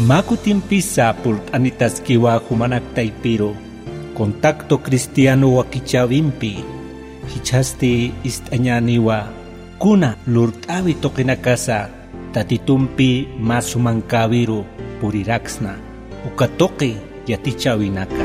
Makutimpisa por anitaskiwa humanaktaipiro, contacto cristiano wakichavimpi, hichasti istañaniwa, kuna lurtavi tokinakasa, tatitumpi masumankaviru puriraksna, ukatoki yatichavinaca.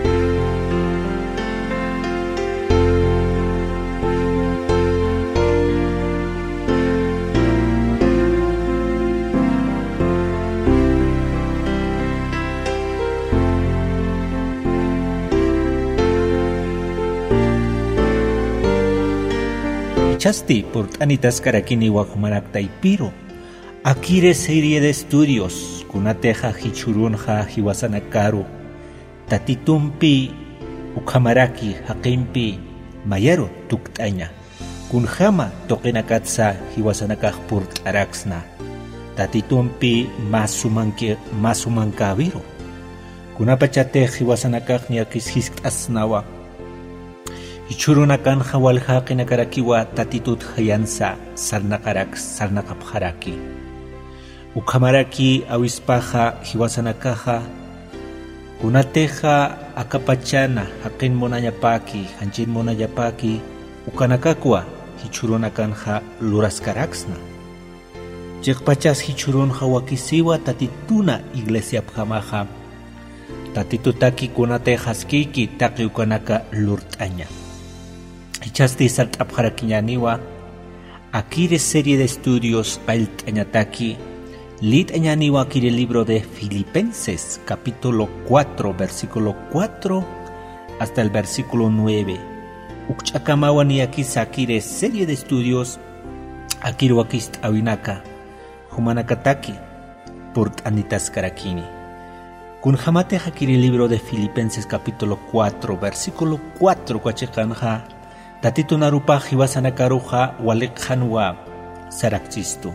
Chasti por Anitas Karakini Wakumanaktaipiro. Akire serie de estudios, Kunateja Hichurunja Hiwasanakaru, Tatitumpi, Ukamaraki, Hakimpi, Mayaro Tuktaña, Kunjama Tokenakatsa Hiwasanakaj Purt Araxna, Tatitumpi Masumankaviro, Kunapachate Hiwasanakaj Niakis Hiskasnawa. Ichurunakan hawalhaqina karakiwa tatitut hayansa sarnakapharaki. Ukamaraki awispaja hiwasanakaja kunateja akapachana haqin monayapaki hanchin monayapaki ukanakakwa hichurunakan ha luraskaraksna. Chikpachas hichurun hawakisiwa tatituna iglesia pjamaja tatitutaki kunatejas kiki taki ukanaka lurtaña. Hichasti saltapjarakiñaniwa, akire serie de estudios Paltañataki, lit añaniwa akire libro de Filipenses, capítulo 4, versículo 4 hasta el versículo 9. Ukchakamawani akisa akire serie de estudios, akire wakist awinaka, humanakataki, por anitas karakini. Kunjamate akire libro de Filipenses, capítulo 4, versículo 4, kwachekanja. Tatito narupa hiwasanakaruja walekhanwa sarakchistu.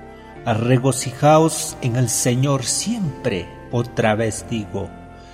Regocijaos en el Señor siempre, otra vez digo.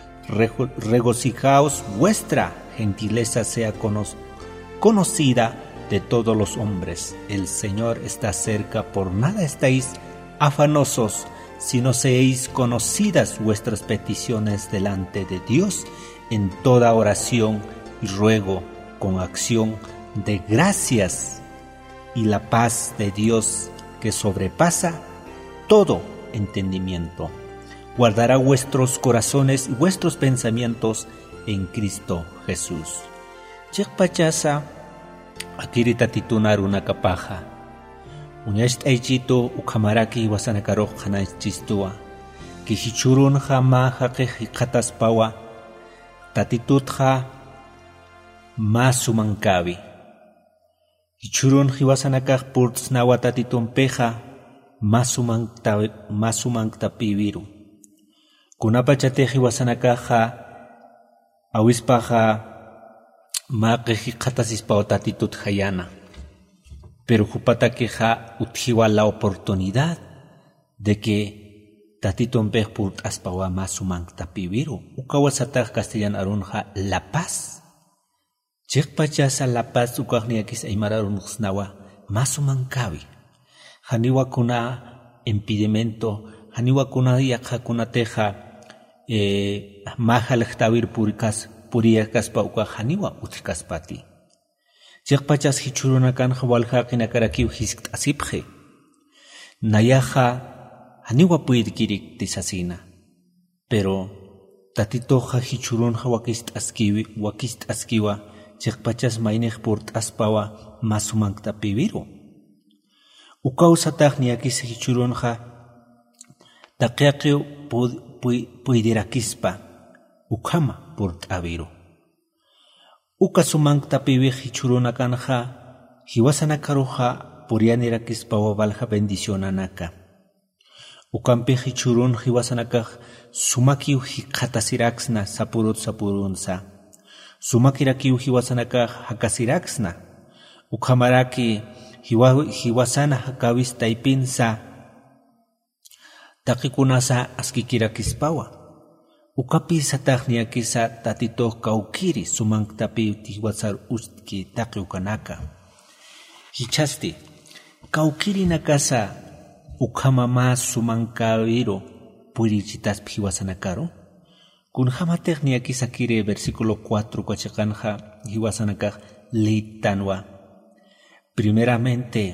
Regocijaos, vuestra gentileza sea conocida de todos los hombres. El Señor está cerca, por nada estáis afanosos, sino seáis conocidas vuestras peticiones delante de Dios en toda oración y ruego, con acción de gracias, y la paz de Dios que sobrepasa todo entendimiento guardará vuestros corazones y vuestros pensamientos en Cristo Jesús. Chikpachasa akirita titunar una capaja uñast aichito ukamaraki wasanakaro hanachistua que hichurun jama hake hikataspawa tatitutja Masumankavi. Ichurun hiwasanakaj purtsnawa tatitumpeja masumanktapiviru. Kunapachate hiwasanakaja awispaja maqeji qatasispaw tatitut hayana. Pero jupatakeja utjiwa la oportunidad de que tatitumpej purtaspawa masumanktapiviru. Ukawasataj castellano arunja la paz. Chikpachasa la paz ukajniakis aymararunusnawa masumankavi. Haniwa kuna impedimento, haniwa kuna yakhakunateja mahalhtawir puriakaspa ukajaniwa utrikaspati. Chikpachas hichurunakan hawalhaqinakarakiw hisktasipje. Nayaja haniwa puidkirik tisasina. Pero tatitoja hichurun wakist-askiwa chikpachas mainej purtaspawa masumanktapiviru. Ukausataq niakis hichurunja taqiaqiw puidirakispa ukama purtaviru. Ukasumanktapivi hichurunakanja hiwasanakaruja purianirakispawa valja bendicionanaka. Ukampi hichurun hiwasanakaj sumakiw hikhatasiraksna sapurunsa. Sumakirakiw hiwasanakaj hakasiraksna. Ukhamaraki hiwasana hakawis taipinsa. Taqikunasa askikirakispawa. Ukapi sataqniakisa tatitoh kaukiri sumanktapi tiwasar ustki taqi ukanaka. Hichasti kaukiri nakasa ukamama sumankaviro purichitas piwasanakaro. Kun hamatek niaki sakire versículo 4 kwachakanja hiwasanakaj leitanwa. Primeramente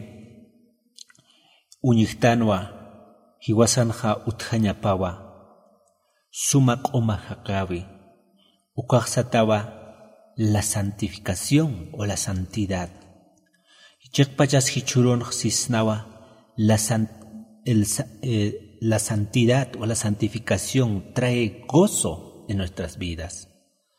uñiktanwa hiwasanja utjañapawa sumak omajakawi ukajsatawa la santificación o la santidad. Chekpachas hichuron sisnawa la santidad o la santificación trae gozo en nuestras vidas.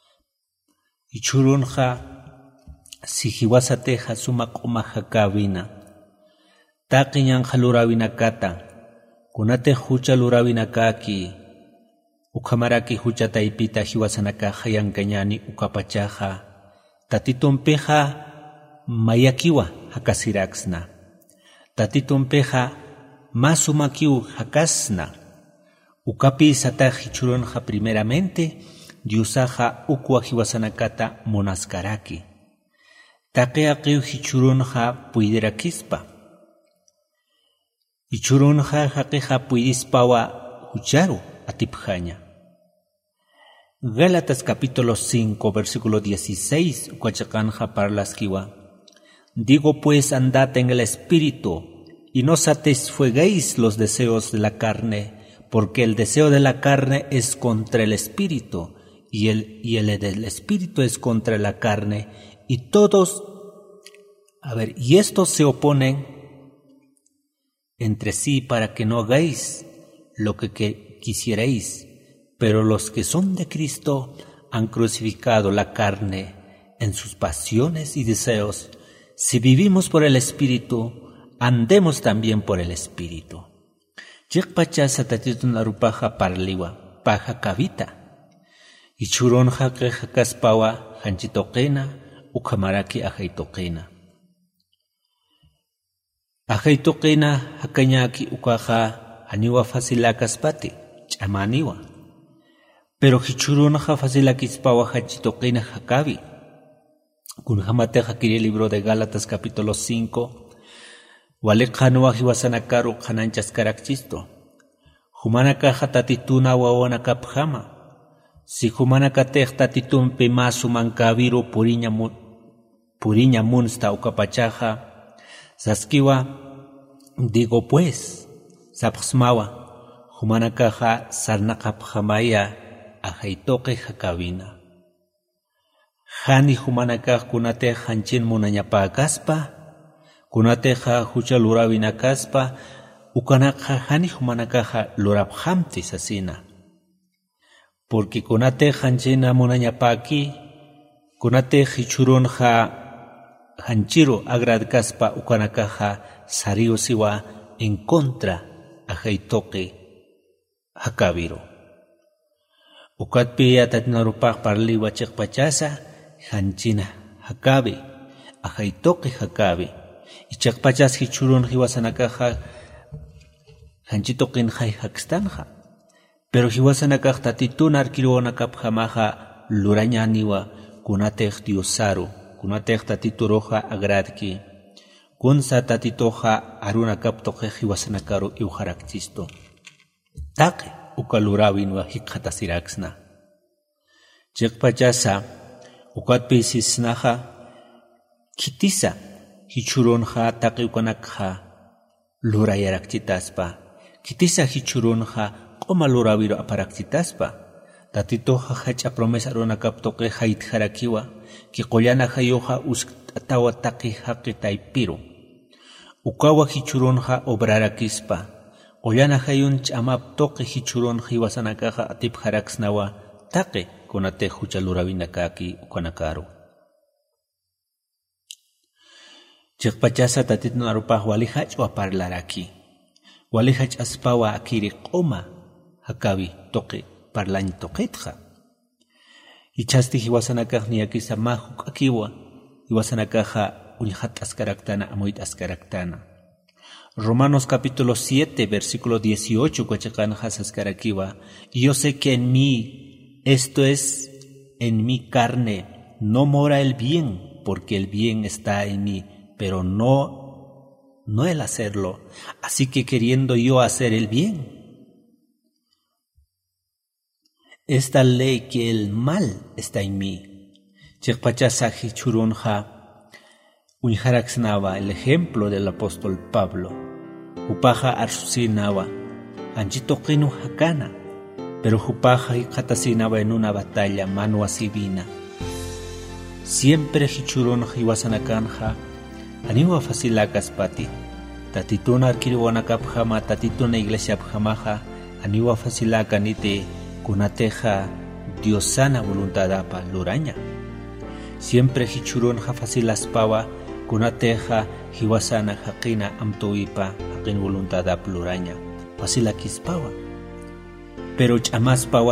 Hichurunja si hiwasateja sumak omajakawina taqiñan halurawinakata kunate hucha lurawinakaki ukamaraki hucha taipita hiwasanaka hayankañani ukapachaja tatitumpeja mayakiwa hakasiraksna tatitumpeja masumakiu hakasna ukapi sata hichurunja primeramente diusaja ukwa hiwasanakata monaskaraki taqiaqiu hichurunja puiderakispa hichurunja haqiqa puidispawa hucharu atipjaña. Gálatas capítulo 5 versículo 16 ukachakanja parlaskiwa. Digo pues, andad en el espíritu y no satisfagáis los deseos de la carne, porque el deseo de la carne es contra el espíritu y el del espíritu es contra la carne, y estos se oponen entre sí para que no hagáis lo que quisierais, pero los que son de Cristo han crucificado la carne en sus pasiones y deseos. Si vivimos por el Espíritu, andemos también por el Espíritu. Yekpacha satatitun arupaja parliwa, paja kavita. Y churonja quejakaspawa, hanchitoqena, ukamaraki ajaitoqena. Ajaitoqena, hakañaki ukaja, aniwa fasilakaspati, chamaniwa. Pero hichurunja fasilakispawa hanchitoqena hakavi. Kunjamateja kiri libro de Gálatas capítulo 5. Waleqanua hiwasanakaru qananchas karakchisto. Humanakaja tatituna wawanakapjama. Si humanakatej tatitumpi masumankaviru puriña munsta ukapachaja. Saskiwa, digo pues, sapsmawa, humanakaja sarnakapjamaya ajaitoque hakavina. Hani humanakaj kunate hanchin munañapa kaspa, kunateja hucha lurawina kaspa, ukanakja hani humanakaja lurabhamti sasina. Porque kunate hanchina munañapaki, kunate hichurunja hanchiru agrad kaspa ukanakaja sariu siwa en contra ajaitoque hakaviro. Ukatpi atatnarupak parliwa chekpachasa, hanchina hakabe, ajaitoque hakabe, y chakpachas hichurun hiwasanakaja, hanchitoqin hay hakstanja, pero hiwasanakaj tatitunar kiruonakapjamaja lurañaniwa kunatej diosaru, kunatej tatituroja agradki, kunsa tatitoja arunakaptoje hiwasanakaru iujarakchisto. Taqe ukalurawinwa hikhatasiraksna. Chekpachasa ukatpi sisnaja kitisa hichurunja taqi ukanakja lurayarakchitaspa. Kitisa hichurunja qoma lurawiro aparakchitaspa. Tatitoja hacha promesa runakaptoque haitjarakiwa ki qollana hayoja ustatawa taqi haqi taipiru. Ukawa hichurunja obrarakispa. Qollana hayun chamaptoque hichurun hiwasanakaja atipjaraksnawa taqi kunate hucha lurawinakaki ukanakaru. Chekpachasa tatitun arupaj walihach wa parlaraki. Walihach aspawa akiri qoma hakawi toqi parlañ toqitja. Ichasti hiwasanakaj niyakisa mahuk akiwa hiwasanakaja uñhat askaraktana amoit askaraktana. Romanos capítulo 7 versículo 18 kuachakanja saskarakiwa. Yo sé que en mí, esto es, en mi carne, no mora el bien, porque el bien está en mí, pero no el hacerlo. Así que queriendo yo hacer el bien, esta ley que el mal está en mí. Chikpachasa hichurunja unjaraxnava el ejemplo del apóstol Pablo. Upaja arsusinava anchitoqinu hakana, pero upaja hikatasinava en una batalla mano asibina. Siempre hichurunja iwasanakanja aniwa fasilakaspati. Tatituna arkiwanakapjama tatituna iglesiapjamaja aniwa fasilakanite kunateja diosana voluntadapa luraña. Siempre hichurunja fasilaspawa kunateja hiwasana haqina amtuipa haqin voluntadap luraña fasilakispawa. Pero chamaspawa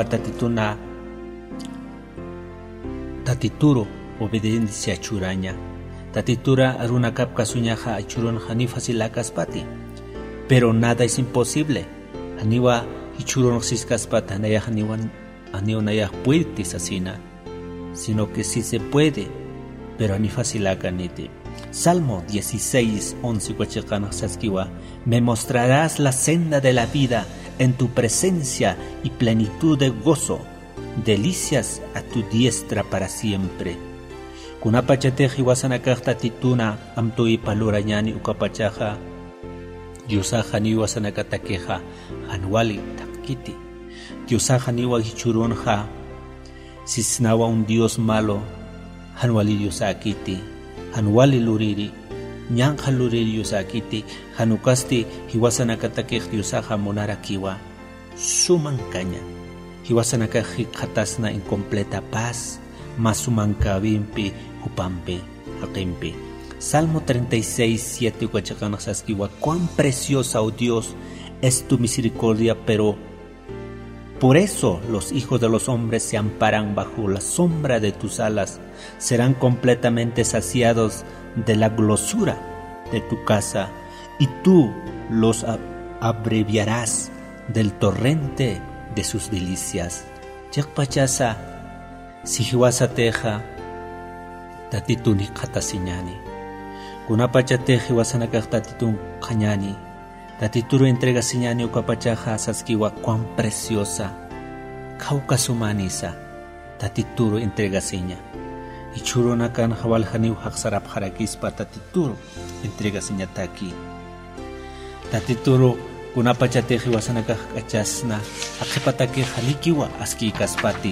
tatituro obediencia churaña. Tatitura arunakap kasuñaja achurunja ni fasilakaspati. Pero nada es imposible. Aniwa hichurun siskaspata aniwa puede asina, sino que sí se puede, pero ani facilakanite. Salmo 16:11 Huachacana Saskiwa, me mostrarás la senda de la vida, en tu presencia y plenitud de gozo, delicias a tu diestra para siempre. Kunapachateji wasanakakta tituna amtui palurañani ukapachaja Diosaja ni wasanakatakeja hanwali takiti. Diosaja ni wahichurunja sisnawa un dios malo hanwali diosakiti hanwali luriri ñanja luriri diosakiti hanukasti hiwasanakatakej diosaja monarakiwa sumancaña hiwasanakaji katasna incompleta paz masumankabimpi upampi haqimpi. Salmo 36:7 Huachacana Saskiwa, cuán preciosa, oh Dios, es tu misericordia, pero por eso los hijos de los hombres se amparan bajo la sombra de tus alas, serán completamente saciados de la glosura de tu casa, y tú los abreviarás del torrente de sus delicias. Chakpachasa, sihiwasateja, tatituni katasiñani. Kunapachateji wasanakaj tatitun kañani. Tatituru entrega siñani ukapachaja saskiwa cuán preciosa. Kauka sumanisa. Tatituru entrega siña. Ichurunakan hawaljaniu haksarap harakispa tatituru entrega siña taki. Tatituru kunapachateji wasanakaj kachasna. Akipatake halikiwa aski kaspati.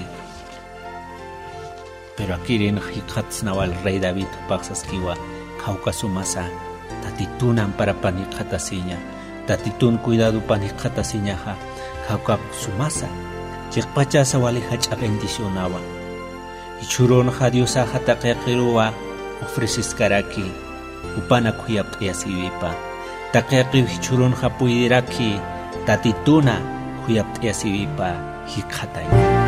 Pero aquí en Hikatsnawal rey David Paxaskiwa Kauka sumasa tatitunan para panikatasiña tatitun cuidado panikatasiñaja Kauka sumasa chikpachasa walihach bendicionawa ichuron hadiosaja taqiqiruwa ofreciskaraki upana kuyapt'yasiwipa taqiqiw ichuron pudiraki tatituna kuyapt'yasiwipa hikatay.